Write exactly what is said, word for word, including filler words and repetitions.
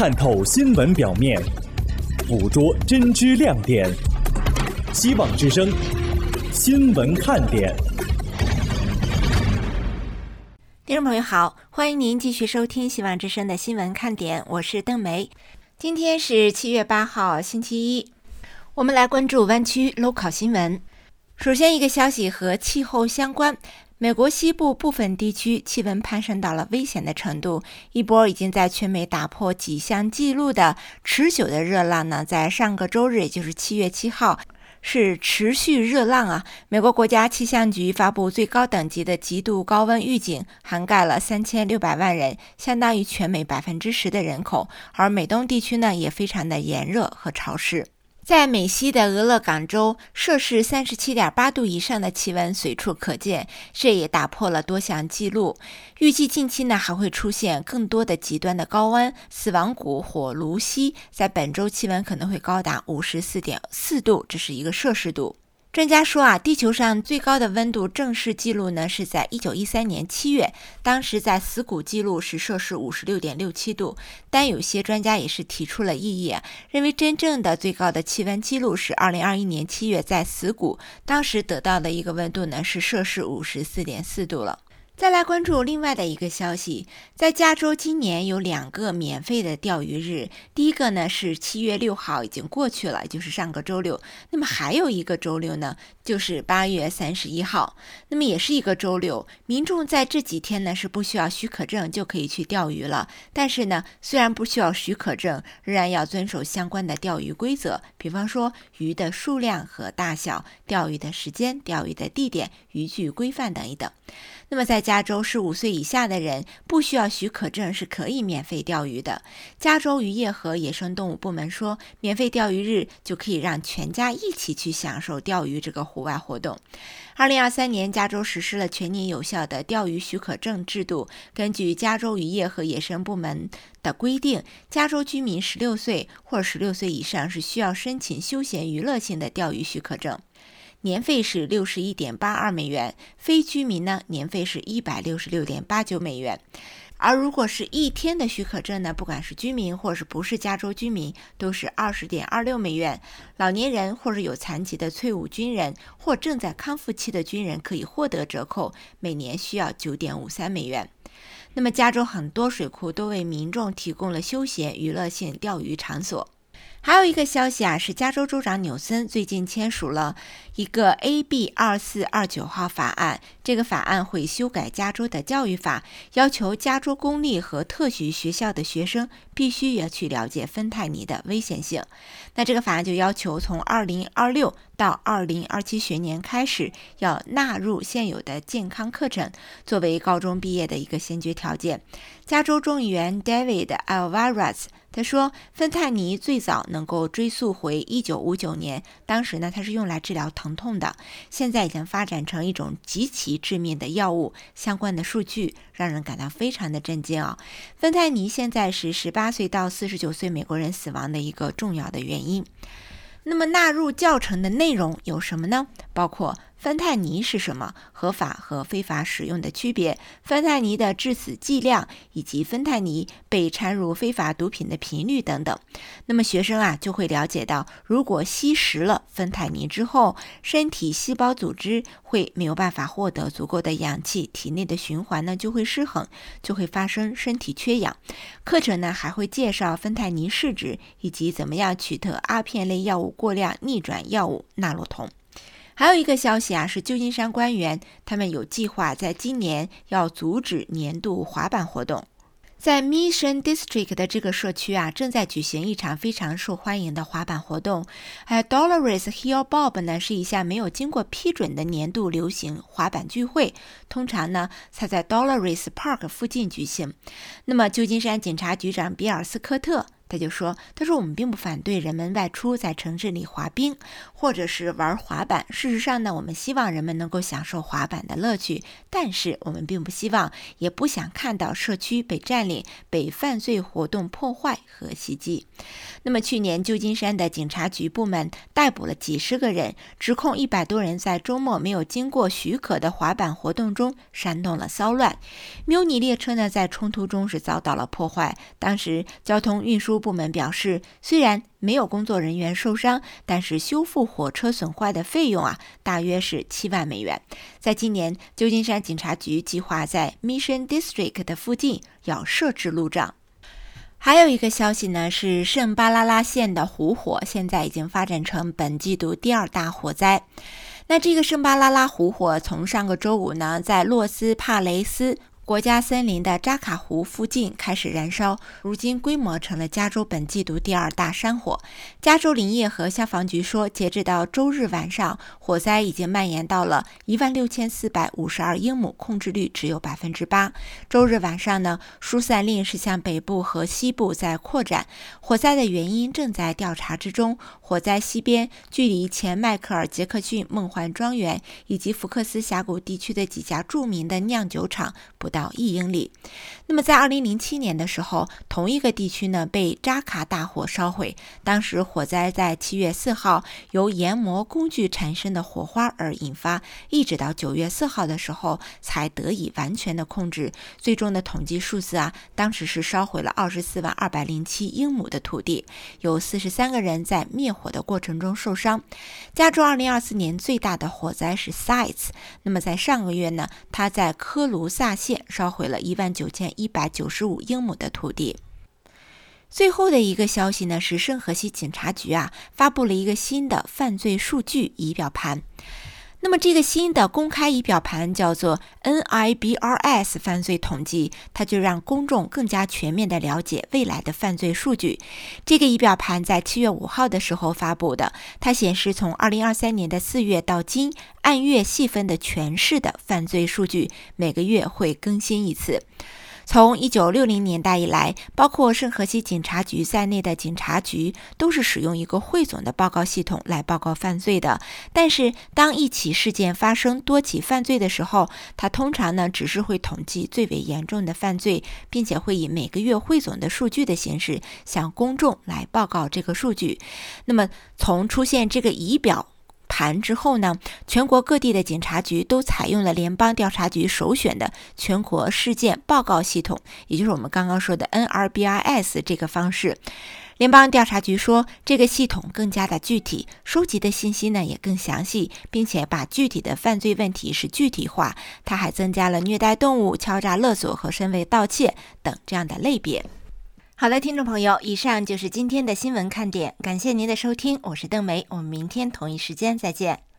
探透新闻表面，捕捉真知亮点。希望之声，新闻看点。 听众朋友好，欢迎您继续收听希望之声的新闻看点，我是邓梅。今天是七月八号，星期一，我们来关注湾区 local 新闻。首先，一个消息和气候相关。美国西部部分地区气温攀升到了危险的程度，一波已经在全美打破几项纪录的持久的热浪呢，在上个周日，也就是七月七号，是持续热浪啊！美国国家气象局发布最高等级的极度高温预警，涵盖了三千六百万人，相当于全美百分之十的人口。而美东地区呢，也非常的炎热和潮湿。在美西的俄勒冈州，摄氏 三十七点八 度以上的气温随处可见，这也打破了多项纪录。预计近期呢还会出现更多的极端的高温，死亡谷火卢溪在本周气温可能会高达 五十四点四 度，这是一个摄氏度。专家说啊，地球上最高的温度正式记录呢是在一九一三年七月，当时在死谷记录是摄氏 五十六点六七 度，但有些专家也是提出了异议啊，认为真正的最高的气温记录是二零二一年七月在死谷，当时得到的一个温度呢是摄氏 五十四点四 度了。再来关注另外的一个消息，在加州今年有两个免费的钓鱼日，第一个呢是七月六号，已经过去了，就是上个周六。那么还有一个周六呢，就是八月三十一号，那么也是一个周六。民众在这几天呢是不需要许可证就可以去钓鱼了，但是呢，虽然不需要许可证，仍然要遵守相关的钓鱼规则，比方说鱼的数量和大小、钓鱼的时间、钓鱼的地点、渔具规范等一等。那么在加州十五岁以下的人不需要许可证是可以免费钓鱼的。加州渔业和野生动物部门说，免费钓鱼日就可以让全家一起去享受钓鱼这个户外活动。二零二三年，加州实施了全年有效的钓鱼许可证制度。根据加州渔业和野生部门的规定，加州居民十六岁或者十六岁以上是需要申请休闲娱乐性的钓鱼许可证。年费是 六十一点八二美元，非居民呢，年费是 一百六十六点八九美元。而如果是一天的许可证呢，不管是居民或是不是加州居民，都是 二十点二六美元。老年人或者有残疾的退伍军人或正在康复期的军人可以获得折扣，每年需要 九点五三美元。那么加州很多水库都为民众提供了休闲娱乐性钓鱼场所。还有一个消息啊，是加州州长纽森最近签署了一个 A B 二四二九号法案，这个法案会修改加州的教育法，要求加州公立和特许学校的学生必须要去了解芬太尼的危险性。那这个法案就要求从二零二六到二零二七学年开始，要纳入现有的健康课程，作为高中毕业的一个先决条件。加州众议员 David Alvarez他说，芬太尼最早能够追溯回一九五九年，当时呢它是用来治疗疼痛的，现在已经发展成一种极其致命的药物，相关的数据让人感到非常的震惊啊！芬太尼现在是十八岁到四十九岁美国人死亡的一个重要的原因。那么纳入教程的内容有什么呢？包括芬太尼是什么，合法和非法使用的区别，芬太尼的致死剂量，以及芬太尼被掺入非法毒品的频率等等。那么学生啊就会了解到，如果吸食了芬太尼之后，身体细胞组织会没有办法获得足够的氧气，体内的循环呢就会失衡，就会发生身体缺氧。课程呢还会介绍芬太尼试纸，以及怎么样取得阿片类药物过量逆转药物纳洛酮。还有一个消息啊，是旧金山官员他们有计划在今年要阻止年度滑板活动。在 Mission District 的这个社区啊，正在举行一场非常受欢迎的滑板活动。呃 Dolores Hill Bob 呢是一项没有经过批准的年度流行滑板聚会，通常呢才在 Dolores Park 附近举行。那么旧金山警察局长比尔斯科特他就说，他说我们并不反对人们外出在城市里滑冰，或者是玩滑板。事实上呢，我们希望人们能够享受滑板的乐趣，但是我们并不希望，也不想看到社区被占领、被犯罪活动破坏和袭击。那么去年旧金山的警察局部门逮捕了几十个人，指控一百多人在周末没有经过许可的滑板活动中煽动了骚乱。缪尼列车呢，在冲突中是遭到了破坏。当时交通运输部门表示，虽然没有工作人员受伤，但是修复火车损坏的费用啊，大约是七万美元。在今年，旧金山警察局计划在 Mission District 的附近要设置路障。还有一个消息呢，是圣巴拉拉县的湖火现在已经发展成本季度第二大火灾。那这个圣巴拉拉湖火从上个周五呢，在洛斯帕雷斯国家森林的扎卡湖附近开始燃烧，如今规模成了加州本季度第二大山火。加州林业和消防局说，截至到周日晚上，火灾已经蔓延到了一万六千四百五十二英亩，控制率只有 百分之八。 周日晚上呢，疏散令是向北部和西部在扩展，火灾的原因正在调查之中。火灾西边距离前迈克尔杰克逊梦幻庄园以及福克斯峡谷地区的几家著名的酿酒厂不到一英里。那么在二零零七年的时候，同一个地区呢被扎卡大火烧毁，当时火灾在七月四号由研磨工具产生的火花而引发，一直到九月四号的时候才得以完全的控制。最终的统计数字啊，当时是烧毁了二十四万二百零七英亩的土地，有四十三个人在灭火的过程中受伤。加州二零二四年最大的火灾是 Sites， 那么在上个月呢，它在科卢萨县烧毁了一万九千一百九十五英亩的土地。最后的一个消息呢，是圣荷西警察局啊发布了一个新的犯罪数据仪表盘。那么这个新的公开仪表盘叫做 N I B R S 犯罪统计，它就让公众更加全面地了解未来的犯罪数据。这个仪表盘在七月五号的时候发布的，它显示从二零二三年的四月到今，按月细分的全市的犯罪数据，每个月会更新一次。从一九六零年代以来，包括圣荷西警察局在内的警察局都是使用一个汇总的报告系统来报告犯罪的。但是当一起事件发生多起犯罪的时候，它通常呢只是会统计最为严重的犯罪，并且会以每个月汇总的数据的形式向公众来报告这个数据。那么从出现这个仪表盘之后呢，全国各地的警察局都采用了联邦调查局首选的全国事件报告系统，也就是我们刚刚说的 N R B R S 这个方式。联邦调查局说，这个系统更加的具体，收集的信息呢也更详细，并且把具体的犯罪问题是具体化。它还增加了虐待动物、敲诈勒索和身为盗窃等这样的类别。好的，听众朋友，以上就是今天的新闻看点，感谢您的收听，我是邓梅，我们明天同一时间再见。